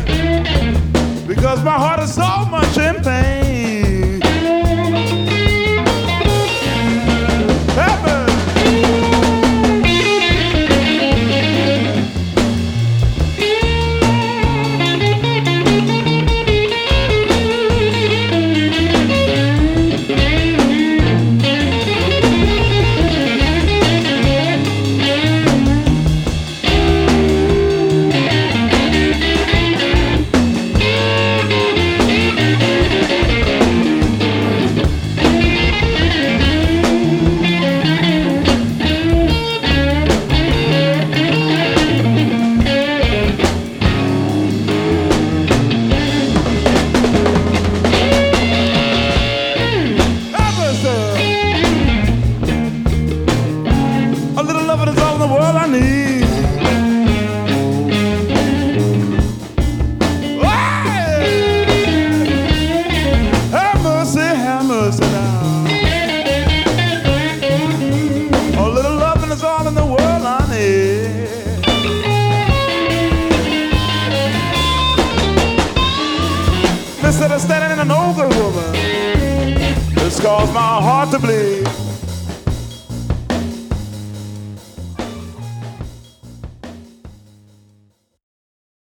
because my heart is so much in pain. Heaven. A little loving is all in the world I need. Have mercy now. A little loving is all in the world I need. Instead of standing in an ogre woman, this caused my heart to bleed.